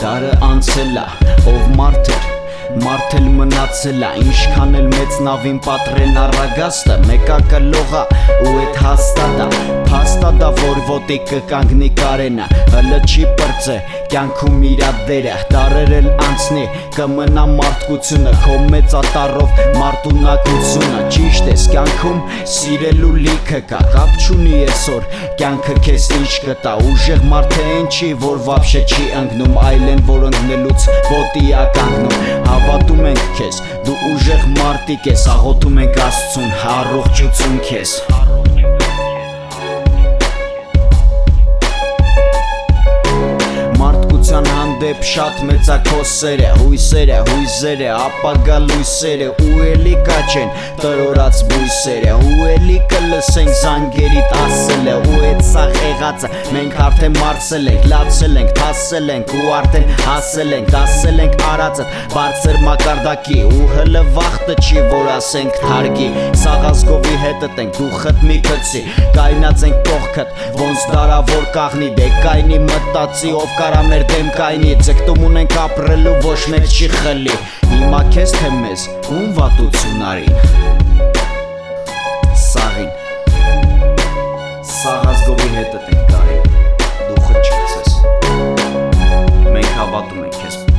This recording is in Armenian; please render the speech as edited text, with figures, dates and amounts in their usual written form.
Դարը անցել ա, ով մարդ էր, մարդ էլ մնացել ա, ինչքան էլ մեծ նավին պատրեն առագաստը, մեկա կլողա ու էդ հաստատա, փաստադա որ ոտի կկանգնի կարենա, հլը չի պրծե կյանքում իրա դերը, դարեր էլ անցնի կմնա մարդկությունը, քո մեծ ատառով մարդունակությունը, ճիշտ ես կյանքում սիրելու լիքը կա, կապ չունի այսօր կյանքը քեզ ինչ կտա, ուժեղ մարդը են չի որ վաբշե չի ընկնում, այլ են որ ընկնելուց ոտի ա կանգնում, հավատում ենք քեզ, դու ուժեղ մարդիկ ես, աղոթում ենք Աստծուն, առողջություն քեզ։ Մարդկության հանդեպ շատ մեծ ա քո սերը, հույսերը, հույզերը, ապագա լույսերը, ու էլի կաչեն տրորած բույսերը, ու էլի կլսենք զանգերիդ ասելը, ու էդ սաղ եղածը մենք արդեն մարսել ենք, լացել ենք, թասել ենք, ու արդեն հասել ենք, դասել ենք արածըդ բարձր մակարդակի, ու հլը վախտը չի որ ասենք թարգի, սաղազգովի հետըտ ենք, դուխըտ մի կծի, կայնած ենք կողքըտ, ոնց դարավոր կաղնի, դե կայնի մտածի, ով կարա մեր դեմ կայնի, ձգտում ունենք ապրելու ոչ մեկ չի խլի, հիմա քեզ թե մեզ, ում վատություն արին, սաղին, սաղազգովի հետըտ ենք կարին, դուխը չկցես, մենք հավատում ենք քեզ